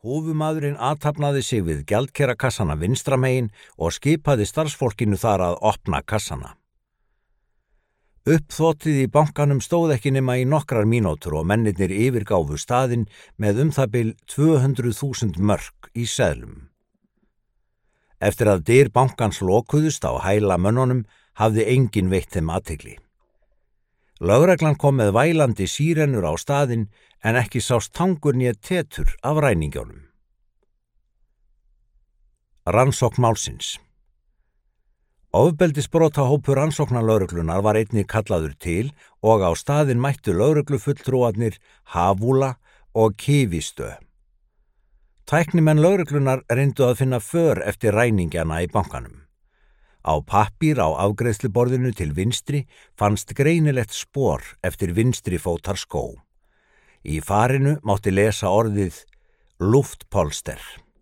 Húfumaðurinn athafnaði sig við gjaldkerakassana vinstra megin og skipaði starfsfólkinu þar að opna kassana. Uppþotið í bankanum stóð ekki nema í nokkrar mínútur og mennirnir yfirgáfu staðinn með það bil 200.000 mörk í seðlum. Eftir að dyr bankans lokuðust á hæla mönnunum hafði enginn veitt þeim athygli. Lögreglan kom með vælandi sírenur á staðinn en ekki sást tangur né tetur af ræningjónum. Rannsókn málsins. Ofbeldisbrotahópur rannsóknarlögreglunar var einnig kallaður til og á staðinn mættu lögreglufulltrúarnir Hafúla og Kivistö. Tæknimenn lögreglunar reyndu að finna för eftir ræningjana í bankanum. Á pappír á afgreiðsluborðinu til vinstri fannst greinilegt spor eftir vinstri fótar skó. Í farinu mátti lesa orðið Luftpolster.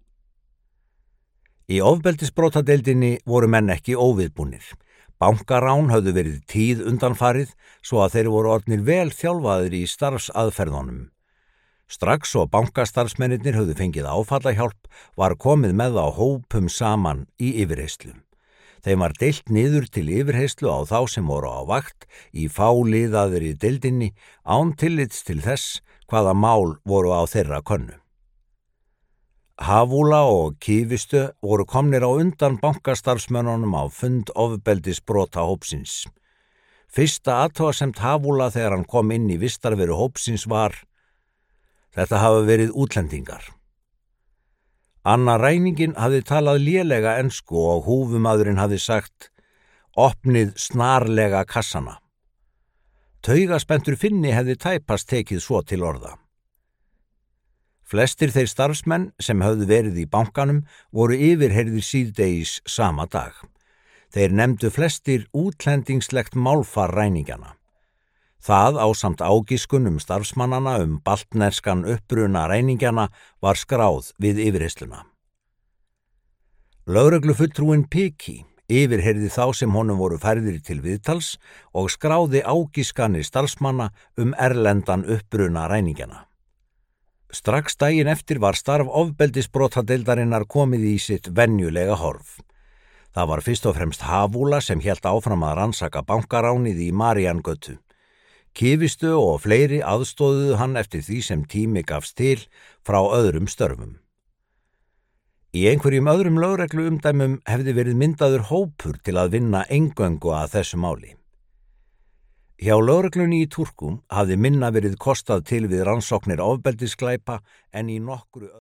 Í ofbeldisbrotadeildinni voru menn ekki óviðbúnir. Bankarán höfðu verið tíð undanfarið svo að þeir voru orðnir vel þjálfaðir í starfsaðferðunum. Strax og bankastarfsmennirnir höfðu fengið áfallahjálp var komið með á hópum saman í yfirheyrslu. Þeim var deilt niður til yfirheyrslu á þá sem voru á vakt í fáliðaðri deildinni án tillits til þess hvaða mál voru á þeirra könnu. Hafúla og Kivistö voru komnir á undan bankastarfsmönnunum á fund ofbeldisbrotahópsins. Fyrsta athugasemd Hafúla þegar hann kom inn í vistarveru hópsins var: þetta hafa verið útlendingar. Anna ræningin hafði talað lélega ensku og húfumaðurinn hafði sagt: opnið snarlega kassana. Taugaspenntur Finni hefði tæpast tekið svo til orða. Flestir þeir starfsmenn sem höfðu verið í bankanum voru yfirheyrðir síðdegis sama dag. Þeir nefndu flestir útlendingslegt málfar ræningjana. Það ásamt ágiskunum starfsmannana baltnerskan uppruna ræningjana var skráð við yfirheysluna. Lögreglufulltrúinn Piki yfirheyrði þá sem honum voru færðir til viðtals og skráði ágiskanir starfsmanna erlendan uppruna ræningjana. Strax daginn eftir var starf ofbeldisbrotadeildarinnar komið í sitt venjulega horf. Það var fyrst og fremst Hafúla sem hélt áfram að rannsaka bankaránið í Maríangötu. Kivistö og fleiri aðstóðuðu hann eftir því sem tími gafst til frá öðrum störfum. Í einhverjum öðrum lögregluumdæmum hefði verið myndaður hópur til að vinna eingöngu að þessu máli. Hjá lögreglunni í Turku hafði minna verið kostað til við rannsóknir ofbeldisglæpa en í nokkru